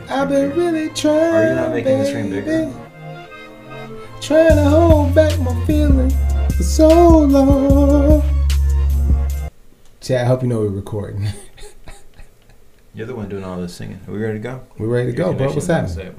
I've been really trying. Are you not making the screen bigger? Trying to hold back my feelings for so long. Chad, I hope you know we're recording. You're the one doing all this singing. Are we ready to go? We're ready to go, bro. What's happening?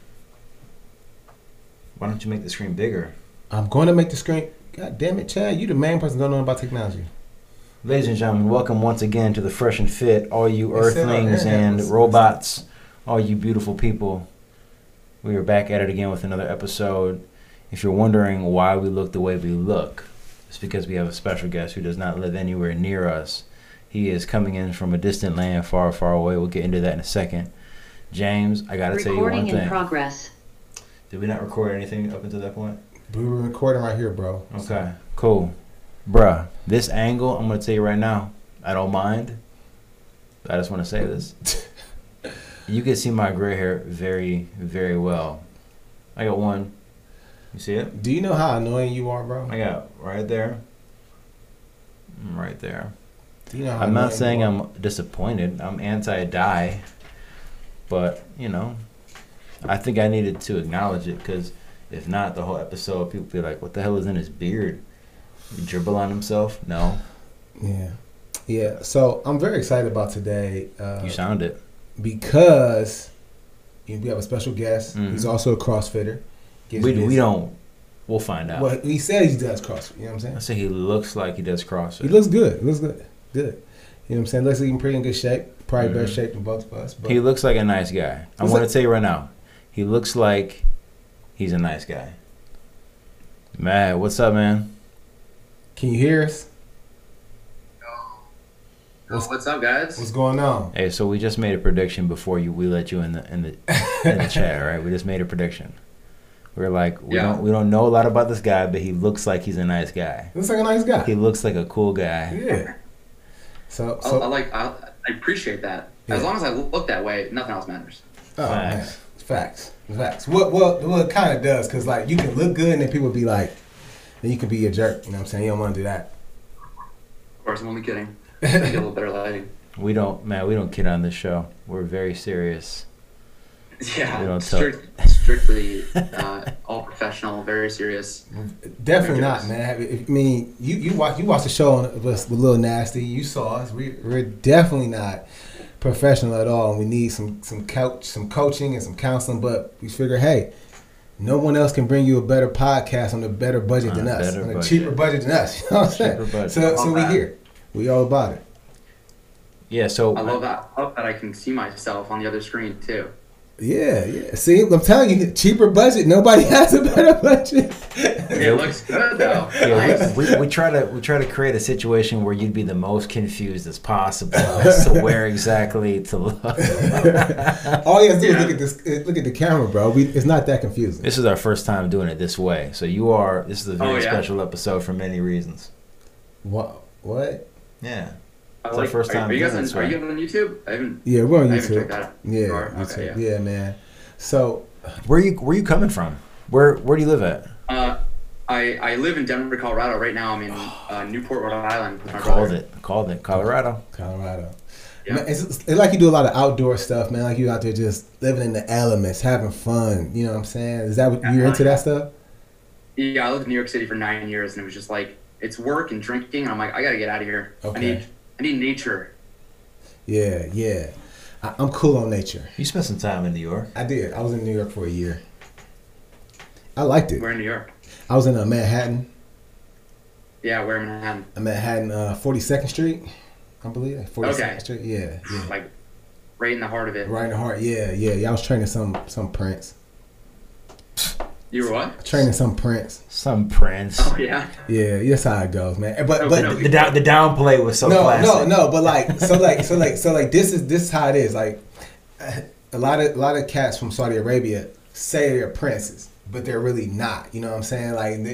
Why don't you make the screen bigger? I'm going to make the screen. God damn it, Chad. You the main person don't know about technology. Ladies and gentlemen, welcome once again to the Fresh and Fit. All you earthlings and robots, all you beautiful people. We are back at it again with another episode. If you're wondering why we look the way we look, it's because we have a special guest who does not live anywhere near us. He is coming in from a distant land far, far away. We'll get into that in a second. James, I got to tell you one thing. Recording in progress. Did we not record anything up until that point? We were recording right here, bro. Okay, cool. Bruh, this angle, I'm going to tell you right now, I don't mind. I just want to say this. You can see my gray hair very, very well. I got one. You see it? Do you know how annoying you are, bro? I got right there. Right there. Do you know how I'm not annoying saying you are? I'm disappointed. I'm anti-dye. But, you know, I think I needed to acknowledge it because if not, the whole episode, people be like, what the hell is in his beard? He dribble on himself? No. Yeah. So I'm very excited about today. You sound it. Because we have a special guest. Mm-hmm. He's also a CrossFitter. We don't. We'll find out. Well, he says he does CrossFit. You know what I'm saying? I say he looks like he does CrossFit. He looks good. He looks good. Good. You know what I'm saying? Looks like he's in pretty good shape. Probably better shape than both of us. But he looks like a nice guy. I want to tell you right now. He looks like he's a nice guy. Matt, what's up, man? Can you hear us? What's up, guys? What's going on? Hey, so we just made a prediction before we let you in the chat, right? We just made a prediction. We're like, we don't know a lot about this guy, but he looks like he's a nice guy. Looks like a nice guy. He looks like a cool guy. Yeah. So I appreciate that. Yeah. As long as I look that way, nothing else matters. Oh, Facts. man. Facts. Well, it kind of does, because like you can look good and then people be like, then you can be a jerk. You know what I'm saying? You don't want to do that. Of course, I'm only kidding. Get a little better lighting. We don't kid on this show. We're very serious. Yeah, We don't strictly all professional, very serious. Definitely not, man. I mean, you watch the show with Lil Nasty. You saw us. We're definitely not professional at all. And we need some coaching and some counseling. But we figure, hey, no one else can bring you a better podcast on a better budget than us, on a cheaper budget than us. You know what I'm saying? So we here. We all about it. Yeah. So I love that. I love that I can see myself on the other screen too. Yeah. See, I'm telling you, cheaper budget. Nobody has a better budget. It looks good though. Yeah, we try to create a situation where you'd be the most confused as possible as to where exactly to look. All you have to do is look at the camera, bro. It's not that confusing. This is our first time doing it this way, so this is a very special episode for many reasons. What? Yeah. It's our first time. Are you guys on YouTube? We're on YouTube. I haven't checked that out. Yeah, Okay, YouTube. Yeah, man. So, where you coming from? Where do you live at? I live in Denver, Colorado. Right now, I'm in Newport, Rhode Island. With my Called it. Colorado. Yeah. Man, it's like you do a lot of outdoor stuff, man. Like you out there just living in the elements, having fun. You know what I'm saying? Is that what you're into that stuff? Yeah, I lived in New York City for 9 years, and it was just like it's work and drinking, and I'm like, I gotta get out of here. Okay. I need nature. Yeah. I'm cool on nature. You spent some time in New York. I did. I was in New York for a year. I liked it. Where in New York? I was in Manhattan. Yeah, where in Manhattan? Manhattan, 42nd Street, I believe. 42nd Street. Yeah. Like right in the heart of it. Right in the heart. Yeah. I was training some prince. You were what? Training some prince. Some prince. Oh yeah. Yeah, that's how it goes, man. But the downplay was so classic. No. But like, so this is how it is. Like, a lot of cats from Saudi Arabia say they're princes, but they're really not. You know what I'm saying? Like,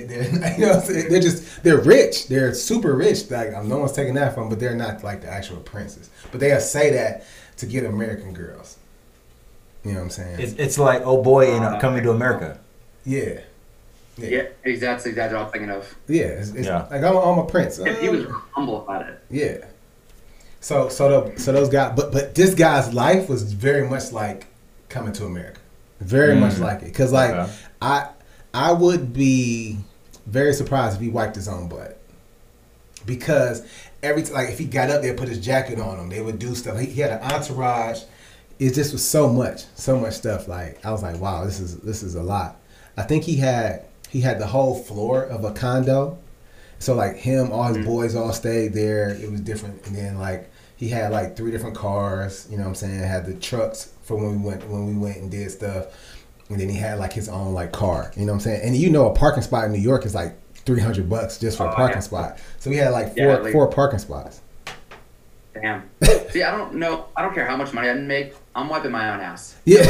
they're rich. They're super rich. Like, no one's taking that from them, but they're not like the actual princes. But they say that to get American girls. You know what I'm saying? It's like, oh boy, Coming to America. Yeah, exactly what I'm thinking of. Yeah, it's like I'm a prince. He was humble about it. Yeah. So those guys, but this guy's life was very much like Coming to America. Very much like it. Because, like, Okay. I would be very surprised if he wiped his own butt. Because if he got up there, put his jacket on him, they would do stuff. He had an entourage. It just was so much stuff. Like, I was like, wow, this is a lot. I think he had the whole floor of a condo. So, like, him, all his boys all stayed there. It was different. And then, like, he had, like, 3 different cars. You know what I'm saying? Had the trucks for when we went and did stuff. And then he had, like, his own, like, car. You know what I'm saying? And you know, a parking spot in New York is like $300 just for a parking spot. So we had like four parking spots. Damn. See, I don't know. I don't care how much money I make. I'm wiping my own ass. Yeah.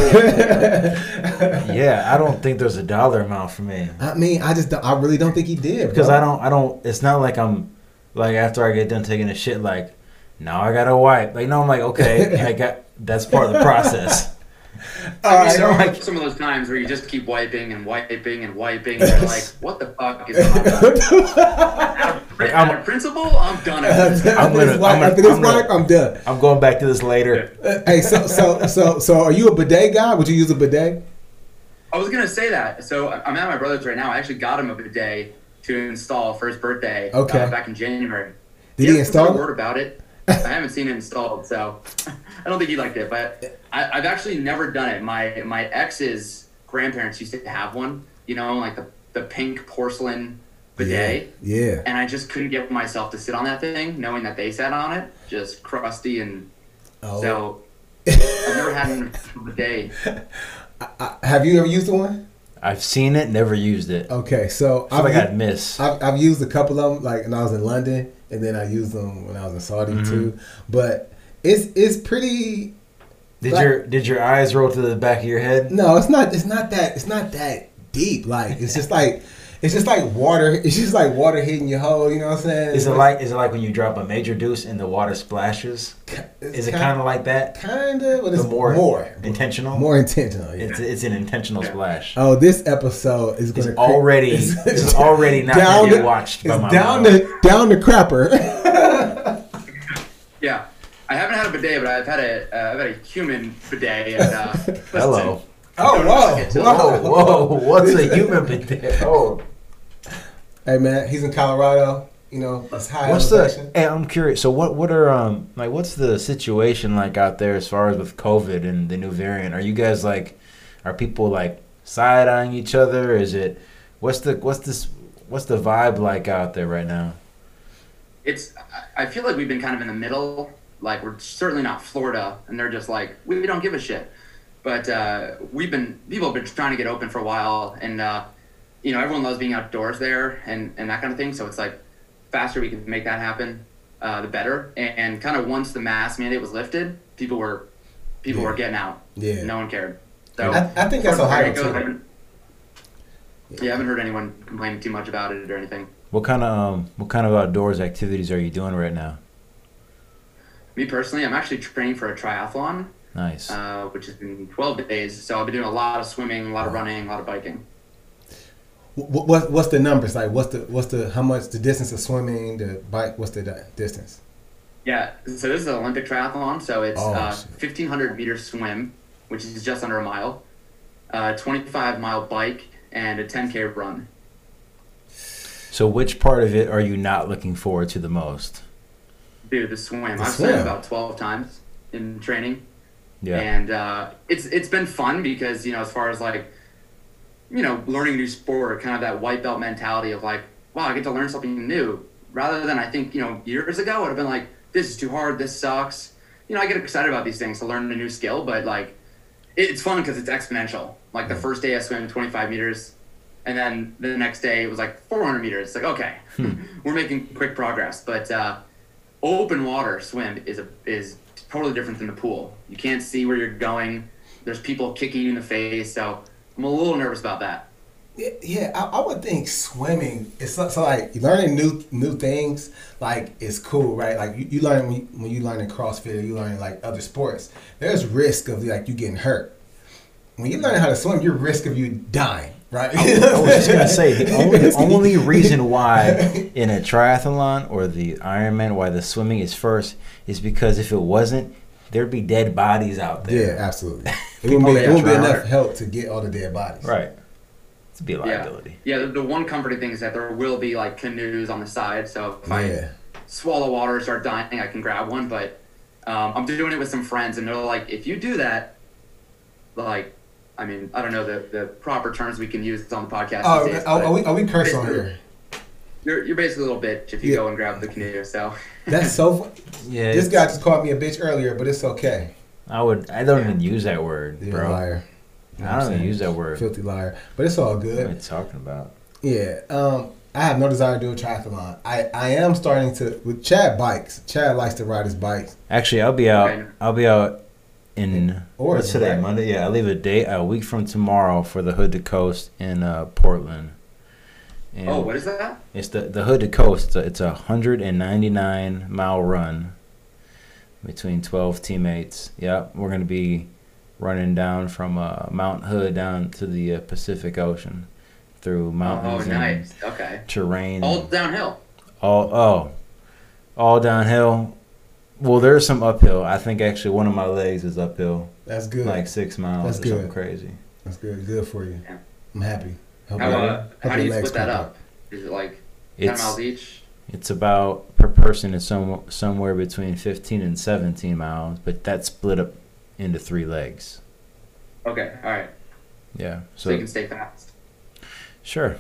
Yeah, I don't think there's a dollar amount for me. I mean, I really don't think he did. Because I don't. It's not like I'm like after I get done taking a shit, like now I gotta wipe. Like no, I'm like okay, that's part of the process. There are some of those times where you just keep wiping and wiping and wiping, and you're like, "What the fuck is going on?" Out of principle, I'm done. After this wipe, I'm done. I'm going back to this later. Hey, so are you a bidet guy? Would you use a bidet? I was gonna say that. So I'm at my brother's right now. I actually got him a bidet to install for his birthday. Okay. Back in January. Did he install it? Word about it. I haven't seen it installed, so I don't think he liked it. But I've actually never done it. My ex's grandparents used to have one, you know, like the pink porcelain bidet. Yeah. And I just couldn't get myself to sit on that thing, knowing that they sat on it, just crusty and so. I've never had a bidet. Have you ever used one? I've seen it, never used it. Okay, so I feel like I'd miss. I've used a couple of them, like when I was in London, and then I used them when I was in Saudi too. But it's pretty. Did your eyes roll to the back of your head? No, it's not that deep. Like it's just like water. It's just like water hitting your hole. You know what I'm saying? Is it like when you drop a major deuce and the water splashes? Is it kind of like that? Kind of, but it's more intentional. More intentional. Yeah. It's an intentional splash. Oh, this episode is going to already not going to get watched by my down the crapper. Yeah, I haven't had a bidet, but I've had a human bidet. And, hello. Whoa! What's a human bidet? Oh. Hey man, he's in Colorado. You know, it's high elevation. Hey, I'm curious. So what are like what's the situation like out there as far as with COVID and the new variant? Are you guys like, are people like side eyeing each other? Is it what's the vibe like out there right now? I feel like we've been kind of in the middle. Like we're certainly not Florida, and they're just like we don't give a shit. But people have been trying to get open for a while, and you know, everyone loves being outdoors there and that kind of thing. So it's like faster we can make that happen, the better. And kind of once the mask mandate was lifted, people were getting out. Yeah, no one cared. So I think that's Ohio too. I haven't heard anyone complaining too much about it or anything. What kind of outdoors activities are you doing right now? Me personally, I'm actually training for a triathlon. Nice. Which is in 12 days. So I'll be doing a lot of swimming, a lot of running, a lot of biking. What's the numbers like? What's the how much the distance of swimming, the bike? What's the distance? Yeah, so this is an Olympic triathlon. So it's 1,500 meter swim, which is just under a mile, 25-mile bike, and a 10K run. So which part of it are you not looking forward to the most? Dude, the swim. I've swam about 12 times in training. Yeah. And it's been fun because, you know, as far as like, you know, learning a new sport, kind of that white belt mentality of like, wow, I get to learn something new. Rather than I think, you know, years ago, I'd have been like, this is too hard, this sucks. You know, I get excited about these things to learn a new skill, but like, it's fun because it's exponential. Like the first day I swam 25 meters, and then the next day it was like 400 meters. It's like, okay, we're making quick progress. But open water swim is totally different than the pool. You can't see where you're going. There's people kicking you in the face, so I'm a little nervous about that. Yeah, I would think swimming is so like learning new things. Like it's cool, right? Like you learn when you learn in CrossFit, or you learn like other sports. There's risk of like you getting hurt. When you learn how to swim, you're risk of you dying, right? I was just gonna say the only reason why in a triathlon or the Ironman why the swimming is first is because if it wasn't, there'd be dead bodies out there. Yeah, absolutely. It wouldn't be enough help to get all the dead bodies. Right. It'd be a liability. Yeah, the one comforting thing is that there will be like canoes on the side, so if I swallow water, start dying, I can grab one. But I'm doing it with some friends, and they're like, if you do that, like, I mean, I don't know the proper terms we can use on the podcast. Are we cursing on here? You're basically a little bitch if you go and grab the canoe. So that's so. Yeah. This guy just called me a bitch earlier, but it's okay. I don't even use that word, You're bro. a liar. I don't even use that word. Filthy liar. But it's all good. What are you talking about? Yeah. I have no desire to do a triathlon. I am starting to with Chad bikes. Chad likes to ride his bikes. Actually, I'll be out. I'll be out in what's today? Right? Monday. Yeah, I leave a week from tomorrow for the Hood to Coast in Portland. And what is that? It's the Hood to Coast. It's a 199-mile run between 12 teammates. Yep, we're gonna be running down from Mount Hood down to the Pacific Ocean through mountains nice. and terrain. All downhill. All downhill. Well, there's some uphill. I think actually one of my legs is uphill. That's good. Like 6 miles. That's good. Something crazy. That's good. Good for you. Yeah. I'm happy. How do you split that up? Is it like 10 miles each? It's about per person is somewhere between 15 and 17 miles, but that's split up into 3 legs. Okay, all right. Yeah. So you can stay fast. Sure.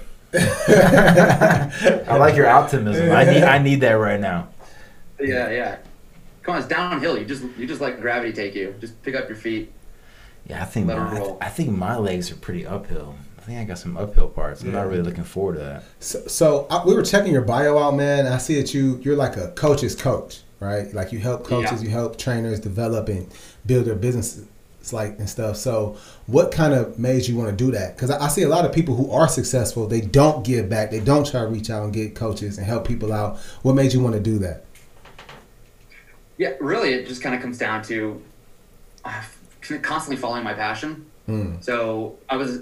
I like your optimism. I need that right now. Yeah. Come on, it's downhill. You just let gravity take you. Just pick up your feet. Yeah, I think my legs are pretty uphill. I think I got some uphill parts. I'm not really looking forward to that. So we were checking your bio out, man. And I see that you're like a coach's coach, right? Like you help coaches, you help trainers develop and build their businesses and stuff. So what kind of made you want to do that? Because I see a lot of people who are successful, they don't give back. They don't try to reach out and get coaches and help people out. What made you want to do that? Yeah, really, it just kind of comes down to constantly following my passion. So I was,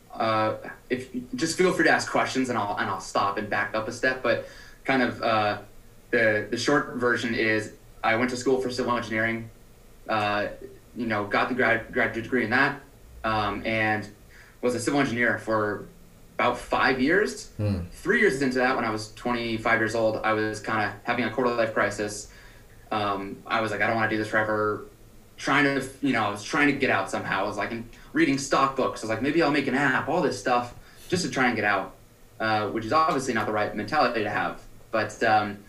just feel free to ask questions and I'll stop and back up a step. But kind of the short version is I went to school for civil engineering. Got the graduate degree in that, and was a civil engineer for about 5 years. 3 years into that, when I was 25 years old, I was kind of having a quarter-life crisis. I was like, I don't want to do this forever. I was trying to get out somehow. I was like reading stock books. I was like, maybe I'll make an app, all this stuff, just to try and get out, which is obviously not the right mentality to have. But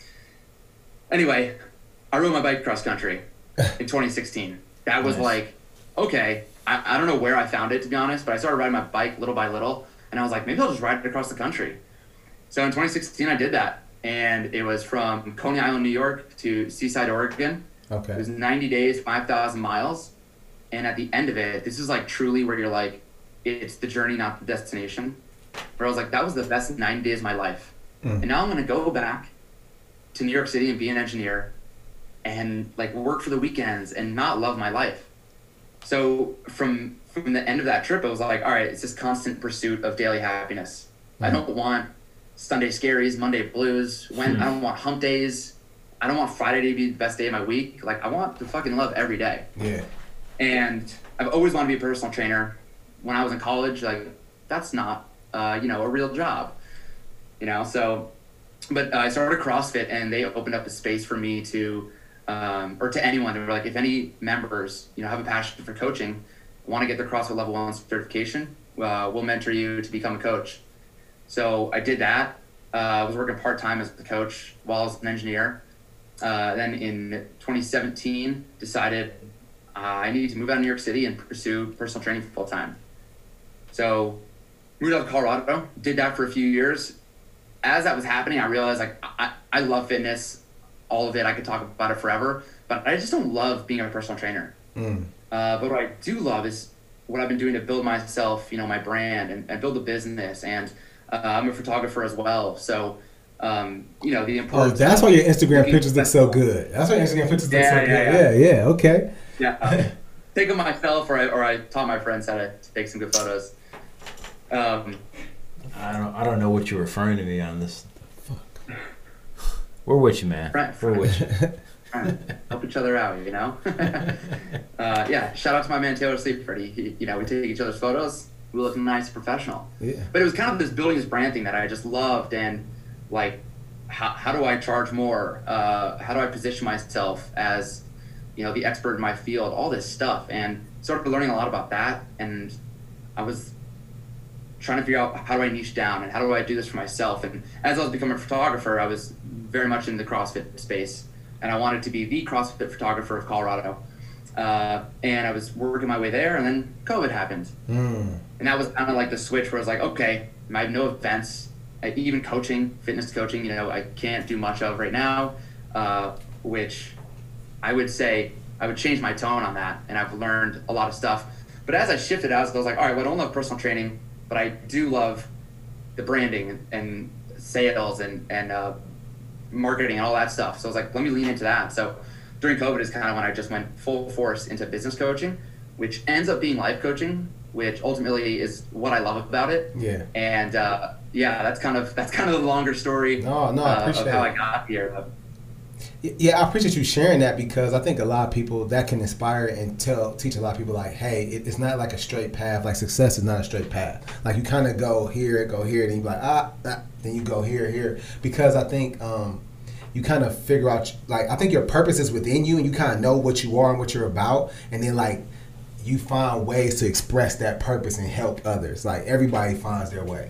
anyway, I rode my bike cross country in 2016. That was like, okay, I don't know where I found it, to be honest, but I started riding my bike little by little, and I was like, maybe I'll just ride it across the country. So in 2016, I did that, and it was from Coney Island, New York to Seaside, Oregon. Okay. It was 90 days, 5,000 miles, and at the end of it, this is like truly where you're like, it's the journey, not the destination. Where I was like, that was the best 90 days of my life. And now I'm going to go back to New York City and be an engineer and like work for the weekends and not love my life. So from the end of that trip, it was like, all right, it's this constant pursuit of daily happiness. I don't want Sunday scaries, Monday blues. I don't want hump days. I don't want Friday to be the best day of my week. Like, I want to fucking love every day. Yeah. And I've always wanted to be a personal trainer. When I was in college, like, that's not, a real job. So, but I started CrossFit, and they opened up a space for me to, or to anyone. They were like, if any members, have a passion for coaching, want to get their CrossFit Level 1 certification, we'll mentor you to become a coach. So I did that. I was working part-time as a coach while I was an engineer. Then in 2017, decided I needed to move out of New York City and pursue personal training full-time. So moved out to Colorado, did that for a few years. As that was happening, I realized like I love fitness, all of it. I could talk about it forever, but I just don't love being a personal trainer. But what I do love is what I've been doing to build myself, my brand and build a business. And I'm a photographer as well. So, the importance. That's why your Instagram pictures look so good. That's why your Instagram pictures look so good. Yeah. Okay. Yeah. Take them myself, or I taught my friends how to take some good photos. I don't know what you're referring to me on this. Fuck. We're with you, man. We're with you. help each other out, you know? Yeah, shout out to my man Taylor Sleepford. We take each other's photos. We look nice and professional. Yeah. But it was kind of this building this brand thing that I just loved, and like, how do I charge more? How do I position myself as, the expert in my field? All this stuff, and started learning a lot about that. And I was trying to figure out, how do I niche down and how do I do this for myself? And as I was becoming a photographer, I was very much in the CrossFit space, and I wanted to be the CrossFit photographer of Colorado. And I was working my way there, and then COVID happened. And that was kind of like the switch where I was like, okay, I have no events, even coaching, fitness coaching, I can't do much of right now, which I would say I would change my tone on that, and I've learned a lot of stuff. But as I shifted, I was like, all right, well, I don't love personal training, but I do love the branding and sales and marketing and all that stuff. So I was like, let me lean into that. So during COVID is kind of when I just went full force into business coaching, which ends up being life coaching, which ultimately is what I love about it. Yeah. And that's kind of the longer story I appreciate of how it. I got here. Yeah, I appreciate you sharing that, because I think a lot of people that can inspire and teach a lot of people, like, hey, it's not like a straight path. Like, success is not a straight path. Like, you kind of go here, then you be like, then you go here. Because I think you kind of figure out, like, I think your purpose is within you, and you kind of know what you are and what you're about, and then, like, you find ways to express that purpose and help others. Like, everybody finds their way.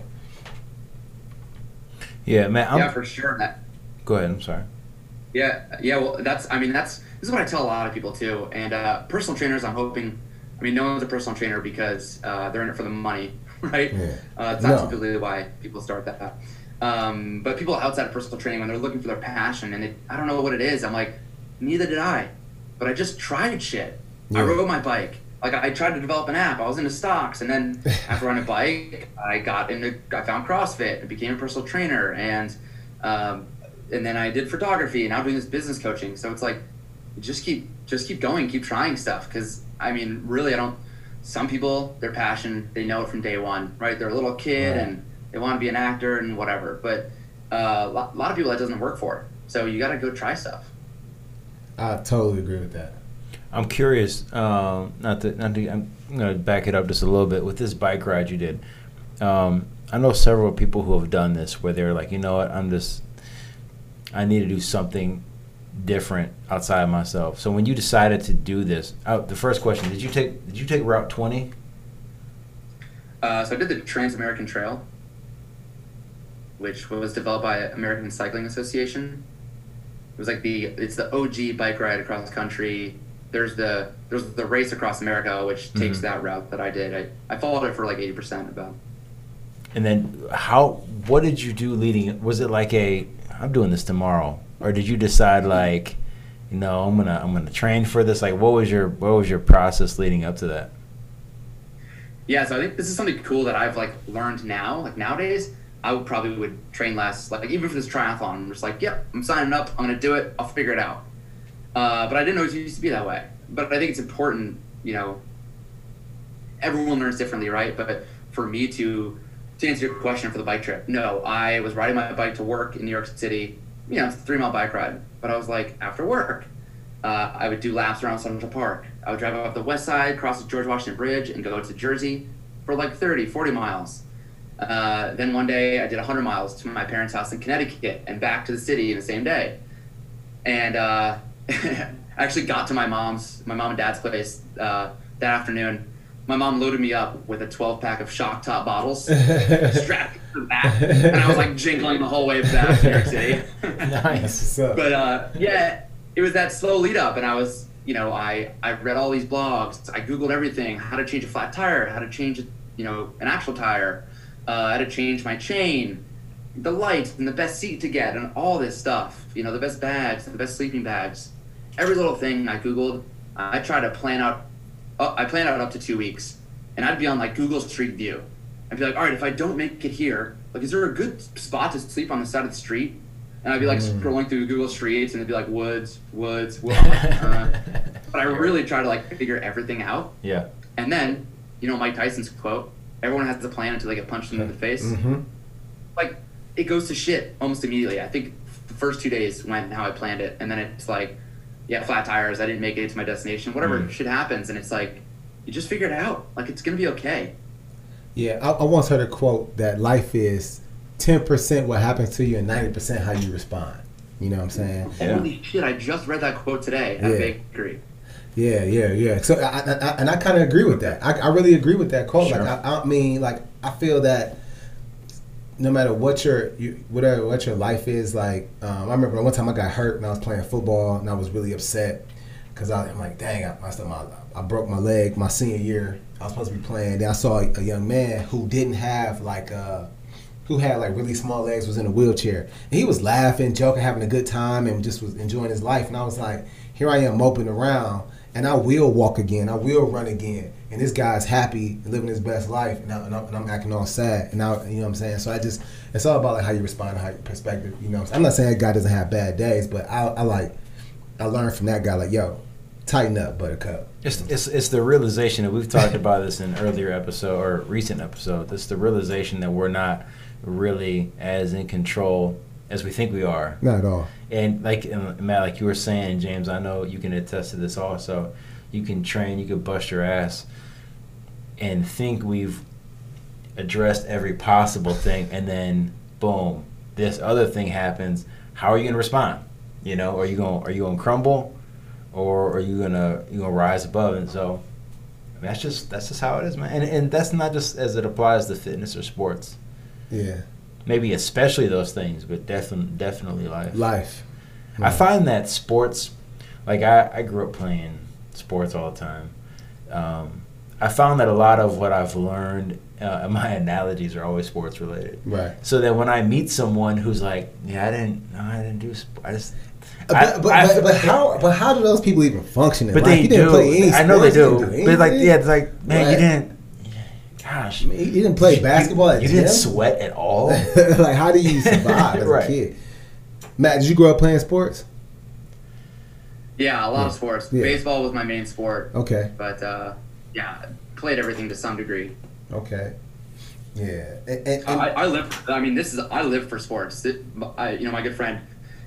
Yeah, man. Yeah, for sure. Go ahead. I'm sorry. Yeah. Well, this is what I tell a lot of people too. And personal trainers, I'm hoping, no one's a personal trainer because they're in it for the money, right? Yeah. It's not typically why people start that. But people outside of personal training, when they're looking for their passion, and I don't know what it is, I'm like, neither did I. But I just tried shit. Yeah. I rode my bike. Like, I tried to develop an app. I was into stocks, and then after riding a bike, I found CrossFit and became a personal trainer, and then I did photography, and now I'm doing this business coaching. So it's like, just keep going, keep trying stuff. Because really, some people, their passion, they know it from day one, right? They're a little kid and they want to be an actor and whatever. But a lot of people that doesn't work for. So you got to go try stuff. I totally agree with that. I'm curious. I'm gonna back it up just a little bit with this bike ride you did. I know several people who have done this where they're like, you know what, I need to do something different outside of myself. So when you decided to do this, the first question, did you take Route 20? So I did the Trans-American Trail, which was developed by American Cycling Association. It was like it's the OG bike ride across the country. There's the race across America, which takes that route that I did. I followed it for like 80% about. And then what did you do leading? Was it like I'm doing this tomorrow, or did you decide like, I'm gonna train for this? Like, what was your process leading up to that? Yeah, so I think this is something cool that I've like learned now. Like nowadays, I would train less. Like even for this triathlon, I'm just like, yep, I'm signing up. I'm gonna do it. I'll figure it out. But I didn't know it used to be that way. But I think it's important. Everyone learns differently, right? But for me to answer your question for the bike trip, no, I was riding my bike to work in New York City. 3-mile bike ride. But I was like, after work, I would do laps around Central Park. I would drive up the west side, cross the George Washington Bridge, and go to Jersey for like 30, 40 miles. Then one day I did 100 miles to my parents' house in Connecticut and back to the city in the same day. And I actually got to my mom and dad's place that afternoon. My mom loaded me up with a 12-pack of Shock Top bottles, strapped to the back, and I was like jingling the whole way back to New York City. Nice. But it was that slow lead up, and I was, I read all these blogs, I Googled everything, how to change a flat tire, how to change, an actual tire, how to change my chain, the lights, and the best seat to get, and all this stuff, the best bags, the best sleeping bags, every little thing I Googled. I tried to plan out. I planned out up to 2 weeks, and I'd be on like Google Street View. I'd be like, all right, if I don't make it here, like, is there a good spot to sleep on the side of the street? And I'd be like scrolling through Google Streets, and it'd be like woods. But I really try to like figure everything out. Yeah. And then, Mike Tyson's quote: "Everyone has a plan until they get punched in the face." Like, it goes to shit almost immediately. I think the first 2 days went how I planned it, and then it's like, yeah, flat tires. I didn't make it to my destination. Whatever shit happens, and it's like you just figure it out. Like it's gonna be okay. Yeah, I once heard a quote that life is 10% what happens to you and 90% how you respond. You know what I'm saying? Holy shit! I just read that quote today at a bakery. Yeah. So I kind of agree with that. I really agree with that quote. Sure. Like I mean, like I feel that no matter what your life is, like I remember one time I got hurt and I was playing football and I was really upset because I'm like, dang, I broke my leg my senior year. I was supposed to be playing. Then I saw a young man who didn't have who had like really small legs, was in a wheelchair, and he was laughing, joking, having a good time, and just was enjoying his life. And I was like, here I am moping around. And I will walk again. I will run again. And this guy's happy and living his best life, and I'm acting all sad. And now, you know what I'm saying? So it's all about like how you respond and how your perspective. You know what I'm saying? I'm not saying that guy doesn't have bad days, but I learned from that guy, like, yo, tighten up, buttercup. It's the realization that we've talked about this in earlier episode or recent episode. It's the realization that we're not really as in control as we think we are. Not at all. And Matt, like you were saying, James, I know you can attest to this also. You can train, you can bust your ass and think we've addressed every possible thing, and then boom, this other thing happens. How are you gonna respond? You know, are you gonna crumble, or are you gonna rise above? And so I mean, that's just how it is, man. And that's not just as it applies to fitness or sports. Yeah. Maybe especially those things, but definitely life. Life. I find that sports, like I grew up playing sports all the time. I found that a lot of what I've learned, my analogies are always sports related. Right. So that when I meet someone who's like, yeah, I didn't do sports. But how do those people even function in life? They you didn't do. play any I know they sports, do. But like, yeah, it's like, man, right. You didn't. Gosh, you didn't play basketball at you gym? didn't sweat at all. Like, how do you survive as Right. a kid? Matt, did you grow up playing sports? Yeah, a lot of sports. Yeah. Baseball was my main sport. Okay. But yeah, played everything to some degree. Okay. Yeah. I live. I mean, I live for sports. My good friend,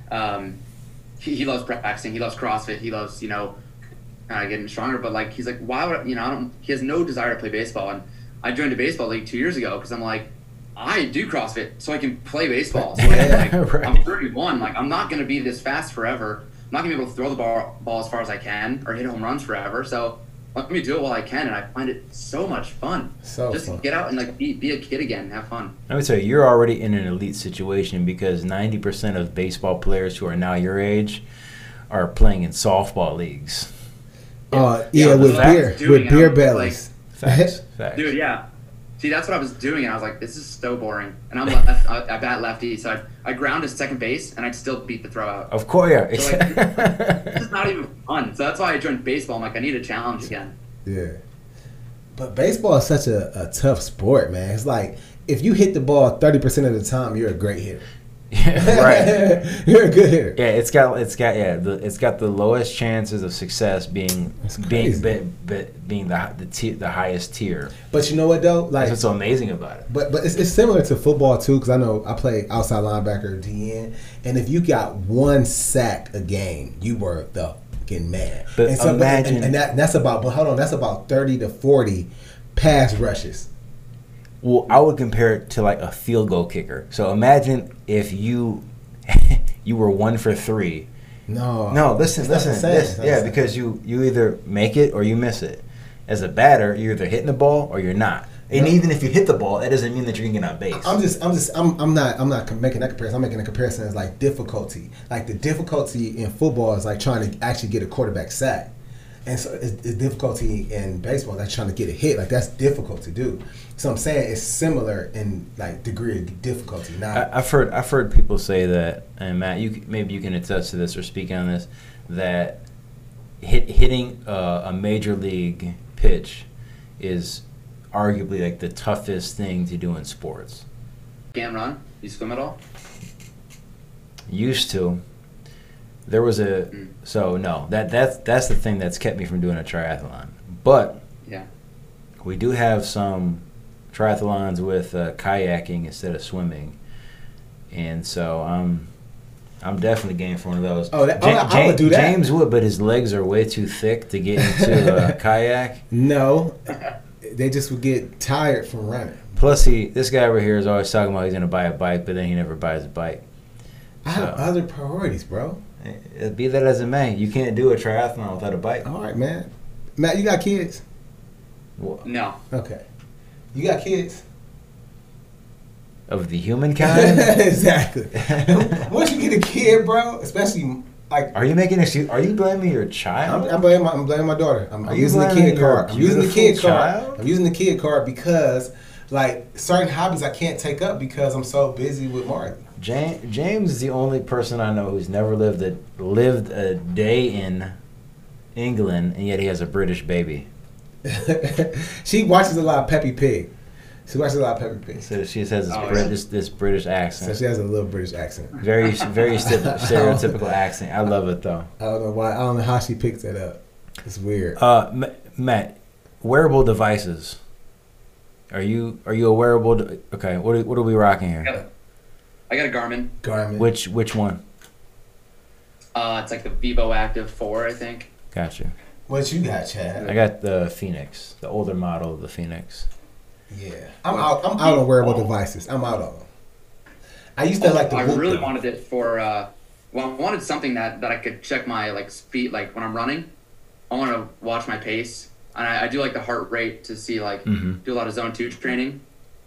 he loves practicing. He loves CrossFit. He loves getting stronger. But like, he's like, why would I don't? He has no desire to play baseball. And I joined a baseball league 2 years ago because I'm like, I do CrossFit so I can play baseball. So Right. I'm 31. Like, I'm not going to be this fast forever. I'm not going to be able to throw the ball as far as I can or hit home runs forever. So let me do it while I can, and I find it so much fun. Just fun. Get out and like be a kid again and have fun. I would say you're already in an elite situation because 90% of baseball players who are now your age are playing in softball leagues. With doing beer it, bellies. Facts. Dude, yeah. See, that's what I was doing, and I was like, this is so boring. And I'm left, I bat lefty, so I ground to second base, and I'd still beat the throw out. Of course, yeah. So like, this is not even fun. So that's why I joined baseball. I'm like, I need a challenge again. Yeah. But baseball is such a tough sport, man. It's like, if you hit the ball 30% of the time, you're a great hitter. Right. You're a good hitter. Yeah, it's got the lowest chances of success being the highest tier. But you know what though? Like, that's what's so amazing about it. But it's similar to football too, because I know I play outside linebacker, DN, and if you got one sack a game, you were the fucking man. But and so, imagine, and that's about. But hold on, that's about 30 to 40 pass rushes. Well, I would compare it to like a field goal kicker. So imagine if you were 1 for 3. No, listen. Because you either make it or you miss it. As a batter, you're either hitting the ball or you're not. And even if you hit the ball, that doesn't mean that you're getting on base. I'm not making that comparison. I'm making a comparison as like difficulty. Like the difficulty in football is like trying to actually get a quarterback sack. And so it's difficulty in baseball, like trying to get a hit. Like that's difficult to do. So I'm saying it's similar in like degree of difficulty. Now I've heard people say that, and Matt, maybe you can attest to this or speak on this, that hitting a major league pitch is arguably like the toughest thing to do in sports. Can't run? You swim at all? Used to. There was that's the thing that's kept me from doing a triathlon. But yeah, we do have some triathlons with kayaking instead of swimming, and so I'm definitely game for one of those. I would do that. James would, but his legs are way too thick to get into a kayak. No, they just would get tired from running. Plus, this guy over here is always talking about he's going to buy a bike, but then he never buys a bike. I have other priorities, bro. Be that as it may, you can't do a triathlon without a bike. All right, man. Matt, you got kids? No. Okay. You got kids? Of the humankind? Exactly. Once you get a kid, bro, especially like. Are you making excuse? Are you blaming your child? I'm blaming my daughter. I'm using the kid card. I'm using the kid card. I'm using the kid card because like certain hobbies I can't take up because I'm so busy with Marty. James is the only person I know who's never lived a day in England, and yet he has a British baby. She watches a lot of Peppa Pig. She watches a lot of Peppa Pig. So she has this British accent. So she has a little British accent. Very stereotypical accent. I love it though. I don't know why. I don't know how she picks that up. It's weird. Matt, wearable devices. Are you a wearable? Okay, what are we rocking here? I got a Garmin. Garmin. Which one? It's like the Vivo Active 4, I think. Gotcha. What you got, Chad? I got the Phoenix, the older model of the Phoenix. Yeah, I'm out on wearable devices. I'm out on them. I used to like the. I really wanted it for. I wanted something that I could check my like speed, like when I'm running. I want to watch my pace, and I do like the heart rate to see like do a lot of zone 2 training.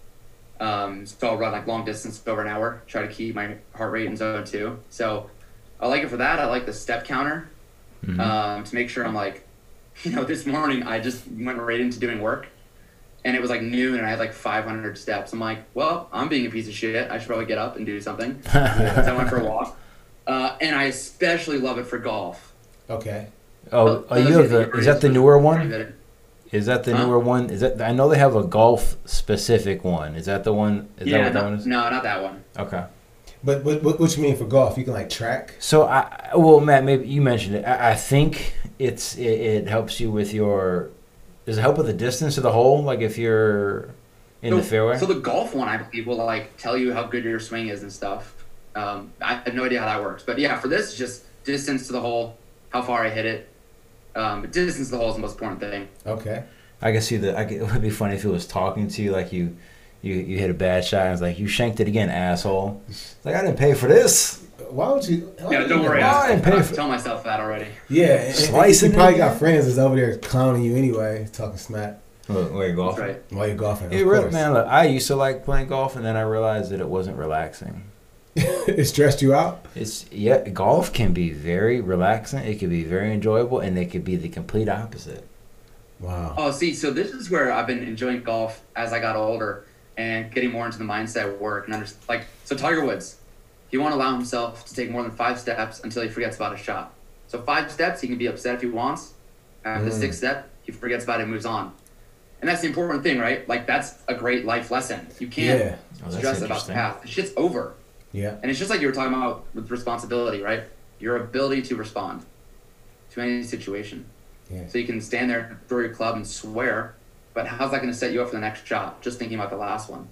So I'll run like long distance over an hour, try to keep my heart rate in zone 2. So I like it for that. I like the step counter to make sure I'm like, this morning I just went right into doing work. And it was like noon, and I had like 500 steps. I'm like, well, I'm being a piece of shit. I should probably get up and do something. So I went for a walk. And I especially love it for golf. Okay. Is that the newer one? Is that the newer one? I know they have a golf specific one. Is that the one? That what that one is? No, not that one. Okay. But what you mean for golf? You can like track? So Matt, maybe you mentioned it. I think it helps you with your. Does it help with the distance of the hole? Like if you're in the fairway? So the golf one, I believe, will like tell you how good your swing is and stuff. I have no idea how that works. But yeah, for this, it's just distance to the hole, how far I hit it. But distance to the hole is the most important thing. Okay. I can see that. It would be funny if it was talking to you like you hit a bad shot and it's like, you shanked it again, asshole. It's like, I didn't pay for this. Why would you? Don't worry. I tell myself that already. Yeah, slicing. You probably got friends that's over there clowning you anyway, talking smack. While you're golfing. That's right. While you're golfing. Man, look, I used to like playing golf, and then I realized that it wasn't relaxing. It stressed you out? Golf can be very relaxing. It can be very enjoyable, and it could be the complete opposite. Wow. Oh, see, so this is where I've been enjoying golf as I got older and getting more into the mindset of work and so Tiger Woods, he won't allow himself to take more than 5 steps until he forgets about a shot. So 5 steps, he can be upset if he wants. After the 6th step, he forgets about it and moves on. And that's the important thing, right? Like, that's a great life lesson. You can't stress about the path. The shit's over. Yeah. And it's just like you were talking about with responsibility, right? Your ability to respond to any situation. Yeah. So you can stand there, throw your club, and swear, but how's that going to set you up for the next shot? Just thinking about the last one.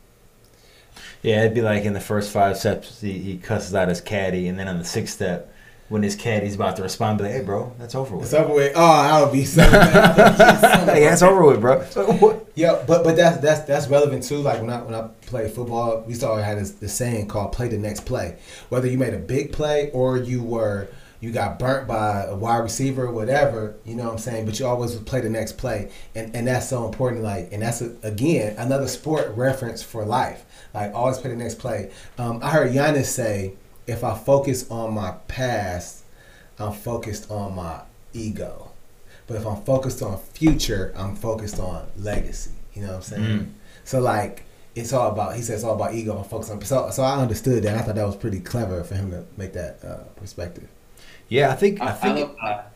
Yeah, it'd be like in the first 5 steps, he cusses out his caddy, and then on the 6th step, when his caddy's about to respond, be like, "Hey, bro, that's over with." It's over with. Oh, I would be so mad. Yeah, it's over with, bro. What? Yeah, but that's relevant too. Like when I played football, we used to always have this saying called "play the next play." Whether you made a big play or you got burnt by a wide receiver or whatever, you know what I'm saying? But you always would play the next play. And that's so important. Like, and that's, again, another sport reference for life. Like, always play the next play. I heard Giannis say, if I focus on my past, I'm focused on my ego. But if I'm focused on future, I'm focused on legacy. You know what I'm saying? Mm-hmm. So, like, he said it's all about ego. I'm focused on. So I understood that. I thought that was pretty clever for him to make that perspective. Yeah, I think. I think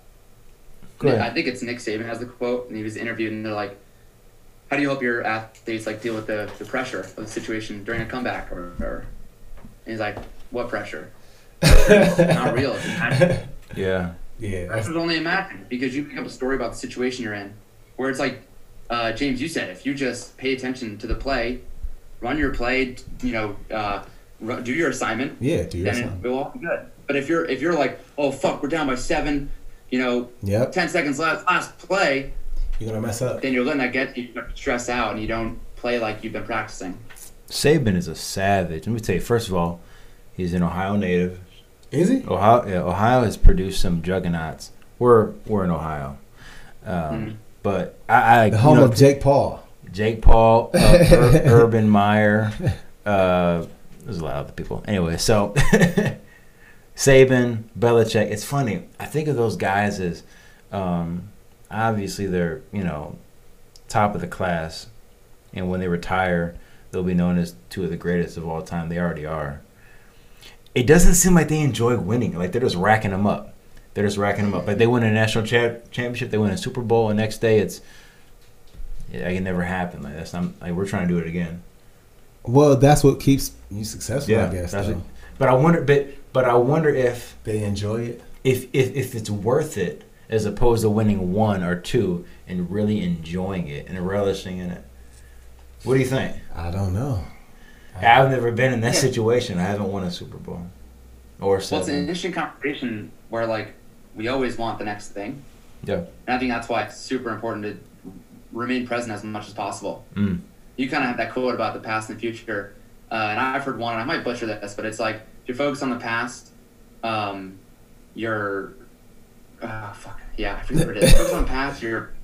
it's Nick Saban has the quote, and he was interviewed, and they're like, "How do you help your athletes like deal with the pressure of the situation during a comeback?" Or and he's like, "What pressure? It's not real. It's imagined." Yeah. Pressure's only imagined because you pick up a story about the situation you're in, where it's like James, you said, if you just pay attention to the play, run your play, do your assignment. Yeah, do your then assignment. it will all be good. But if you're like, oh fuck, we're down by 7, 10 seconds left, last play, you're gonna mess up. Then you're letting that get you stress out, and you don't play like you've been practicing. Saban is a savage. Let me tell you, first of all, he's an Ohio native. Is he? Ohio has produced some juggernauts. We're in Ohio, but I the home of Jake Paul. Urban Meyer. There's a lot of other people. Anyway, so Saban, Belichick. It's funny. I think of those guys as obviously they're top of the class, and when they retire, they'll be known as two of the greatest of all time. They already are. It doesn't seem like they enjoy winning. Like they're just racking them up. Like they win a national championship, they win a Super Bowl, and next day it never happened. Like that's not like we're trying to do it again. Well, that's what keeps you successful, I guess. But I wonder if they enjoy it. If it's worth it as opposed to winning 1 or 2 and really enjoying it and relishing in it. What do you think? I don't know. I've never been in that situation. I haven't won a Super Bowl or 7. Well, it's an interesting conversation where like we always want the next thing. Yeah. And I think that's why it's super important to remain present as much as possible. Mm. You kind of have that quote about the past and the future, and I've heard one, and I might butcher this, but it's like if you're focused on the past, you're I forget what it is. Focus on the past,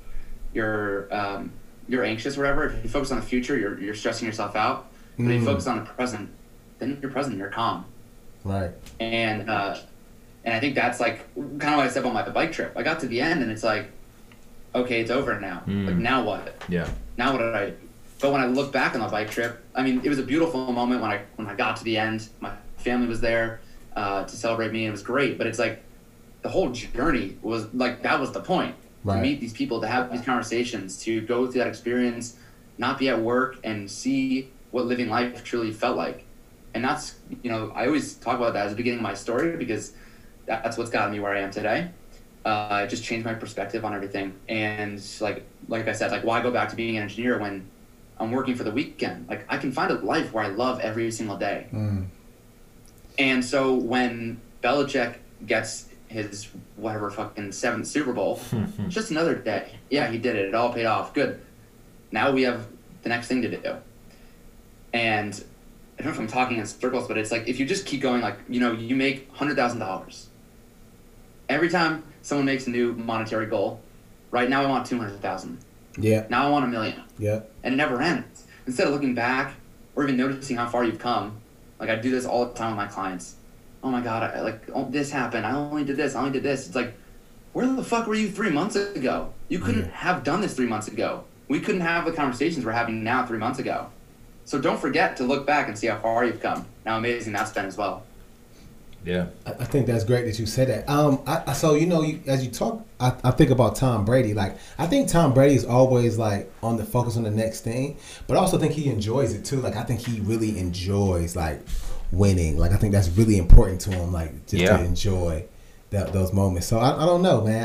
you're anxious or whatever. If you focus on the future, you're stressing yourself out. But if you focus on the present, then you're present, you're calm. Right. And I think that's like kind of what I said about my bike trip. I got to the end, and it's like, okay, it's over now. Like now what? Yeah. Now what did I do? But when I look back on the bike trip, I mean, it was a beautiful moment when I got to the end. My family was there to celebrate me, and it was great. But it's like the whole journey was like that was the point. Right. To meet these people, to have these conversations, to go through that experience, not be at work and see what living life truly felt like. And that's, I always talk about that as the beginning of my story because that's what's gotten me where I am today. It just changed my perspective on everything. And like I said, like why go back to being an engineer when I'm working for the weekend? Like I can find a life where I love every single day. Mm. And so when Belichick gets his whatever fucking 7th Super Bowl, it's just another day. Yeah, he did it. It all paid off. Good. Now we have the next thing to do. And I don't know if I'm talking in circles, but it's like if you just keep going, like, you make $100,000. Every time someone makes a new monetary goal, right now I want 200,000. Yeah. Now I want 1 million. Yeah. And it never ends. Instead of looking back or even noticing how far you've come, like I do this all the time with my clients. Oh my God, this happened. I only did this. It's like, where the fuck were you 3 months ago? You couldn't have done this 3 months ago. We couldn't have the conversations we're having now 3 months ago. So don't forget to look back and see how far you've come. Now, amazing that's been as well. Yeah, I think that's great that you said that. As you talk, I think about Tom Brady. Like, I think Tom Brady is always like on the focus on the next thing, but I also think he enjoys it too. Like, I think he really enjoys like winning. Like, I think that's really important to him. Like, just to enjoy those moments. So I don't know, man.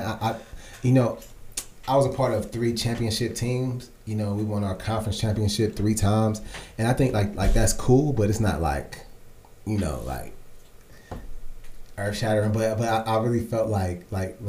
I was a part of 3 championship teams. We won our conference championship 3 times, and I think like that's cool, but it's not like, like earth-shattering. But I really felt like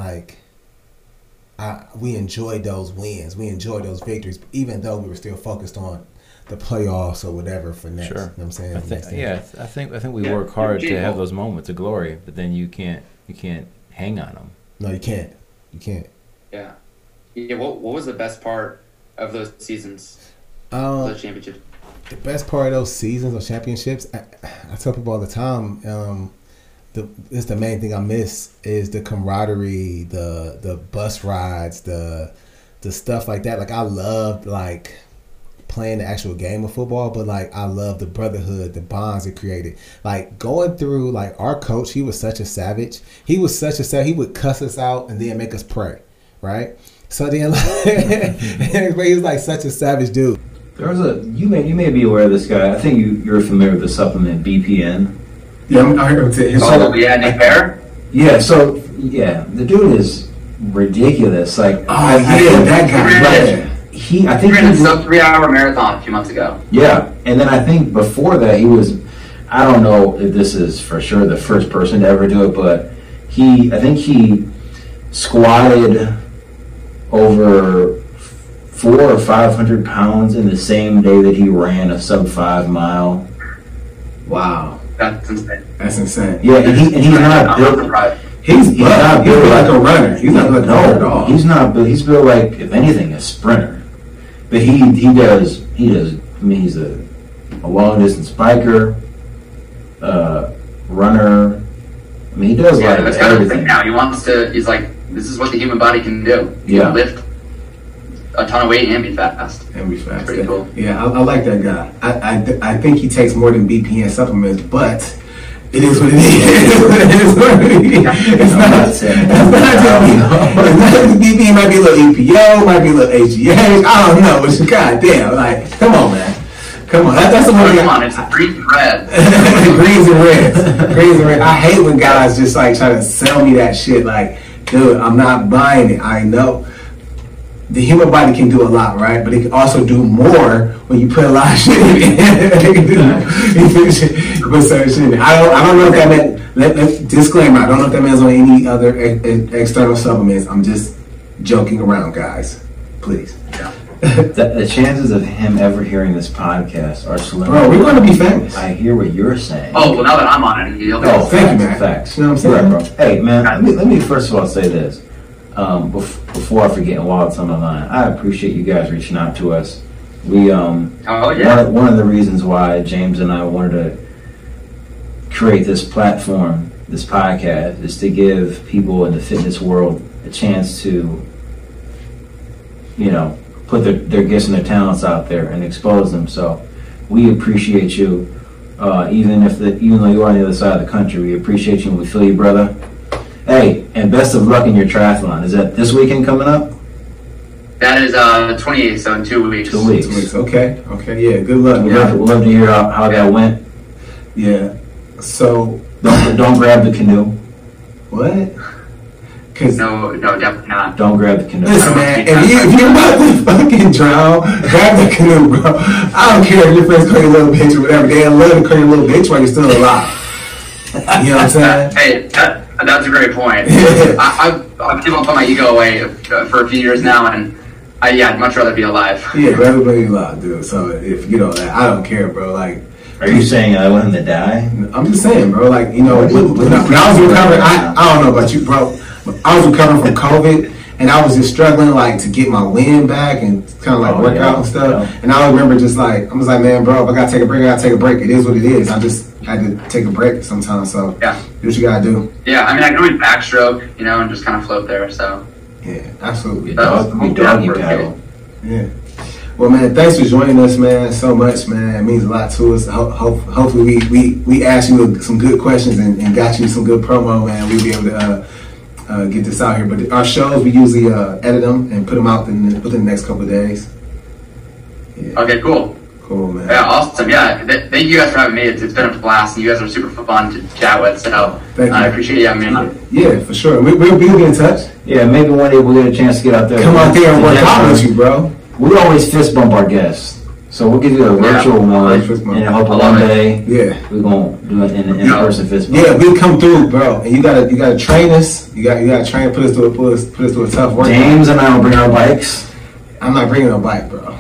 we enjoyed those wins, we enjoyed those victories, even though we were still focused on the playoffs or whatever for next. Sure. You know what I'm saying? I think we work hard to have those moments of glory, but then you can't hang on them. No, you can't. Yeah. Yeah. What was the best part of those seasons? Those championships. The best part of those seasons or championships, I tell people all the time. It's the main thing I miss is the camaraderie, the bus rides, the stuff like that. Like I loved like playing the actual game of football, but like I love the brotherhood, the bonds it created. Like going through, like our coach, he was such a savage. He would cuss us out and then make us pray, right? So then, he was like such a savage dude. There was you may be aware of this guy. I think you're familiar with the supplement BPN. Yeah, I heard of it. Nick Bear? Yeah, the dude is ridiculous. Like, that guy. I think he ran a sub 3-hour marathon a few months ago. Yeah, and then I think before that he was I don't know if this is for sure the first person to ever do it, but I think he squatted over 400 or 500 pounds in the same day that he ran a sub 5 mile. Wow, That's insane. that's insane. Yeah, and he's not I'm built. not surprised. He's not built built like a runner. He's not built like a runner at all. He's not built. He's built like, if anything, a sprinter. But he does. I mean, he's a long distance biker, runner. I mean, he does Yeah, like that's kind of the everything. thing now. He's like, this is what the human body can do. You Yeah. can lift a ton of weight and be fast. And be fast. Pretty cool. Yeah, I like that guy. I think he takes more than BPN supplements, but it is what it is. It is what it is. It's not BPN. Might be a little EPO, might be a little HGH. I don't know, but goddamn, like, come on, man. Come on, that's the one. Come on, it's green and red. Greens and reds. Greens and reds. I hate when guys just like try to sell me that shit. Like, dude, I'm not buying it. I know the human body can do a lot, right? But it can also do more when you put a lot of shit in it. Put certain shit in it. I don't know if that meant. Disclaimer: I don't know if that means on any other external supplements. I'm just joking around, guys. Please. Yeah. The chances of him ever hearing this podcast are slim. Bro, we're going to be famous. I hear what you're saying. Oh, well, now that I'm on it, he'll Oh, thank you, facts, man. facts. You know what I'm saying? Right, bro. Hey, man, let me first of all say this. Before I forget, while it's on the line, I appreciate you guys reaching out to us. We Oh, yeah. one of the reasons why James and I wanted to create this platform, this podcast, is to give people in the fitness world a chance to, put their gifts and their talents out there and expose them. So we appreciate you, even though you are on the other side of the country. We appreciate you and we feel you, brother. Hey, and best of luck in your triathlon. Is that this weekend coming up? That is 28th, so in 2 weeks. 2 weeks. Okay. Yeah. Good luck. We'd love to hear how that went. Yeah. So Don't grab the canoe. what? Because No, definitely not. Don't grab the canoe. listen, man, if you're about to fucking drown, grab the canoe, bro. I don't care if your friends call you a little bitch or whatever. They love to call you a little bitch while you're still alive. You know what I'm saying? Hey, that's a great point. I've been able to put my ego away for a few years now, and I'd much rather be alive. Yeah, everybody alive, dude. So if you know that, I don't care, bro. Like, Are you saying I want him to die? I'm just saying, bro. Like, when I was recovering, I don't know about you, bro. But I was recovering from COVID, and I was just struggling, like, to get my wind back and kind of like work out and stuff. Yeah. And I remember I was like, man, bro, if I gotta take a break, I gotta take a break. It is what it is. I just had to take a break sometimes. So Yeah. do what you gotta do. Yeah, I mean, I can always backstroke, and just kind of float there, so. Yeah, absolutely. Doggy paddle. Yeah. Well, man, thanks for joining us, man, so much, man. It means a lot to us. Hopefully we asked you some good questions and got you some good promo, man. We'll be able to get this out here. But our shows, we usually edit them and put them out within the next couple of days. Yeah. Okay, cool. Cool, man. Yeah, awesome. Yeah, thank you guys for having me. It's been a blast, and you guys are super fun to chat with, so Thank you. I appreciate you having me. Yeah, for sure. We'll be in touch. Yeah, maybe one day we'll get a chance to get out there. Come out there and work out with you, bro. We always fist bump our guests. So we'll give you a virtual one, fist bump. and I hope I love one it. day Yeah. we're gonna do it in person fist bump. Yeah, we come through, bro. And you gotta train us. You gotta train, put us to a tough workout. James and I will bring our bikes. I'm not bringing a bike, bro.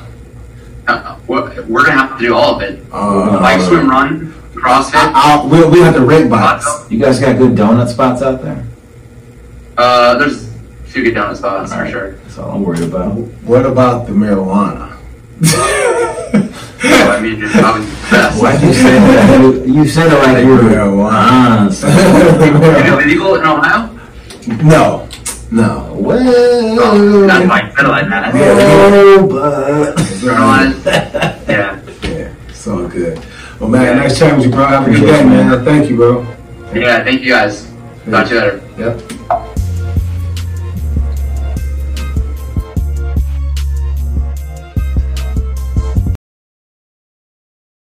We're gonna have to do all of it. Uh, Bike, swim, run, CrossFit. We'll have to rent bikes. You guys got good donut spots out there? There's a few good donut spots for Alright, sure. That's all I'm worried about. What about the marijuana? I mean, it's probably the best. Why'd you say that? You said it like you were marijuana. Is it illegal in Ohio? No. Well, Oh, not like said it like that. Yeah. Yeah, it's all good. Well, man, nice chatting with you, bro. Have a good day, man. Thank you, bro. Yeah, thank you guys. Talk to you later. Yep.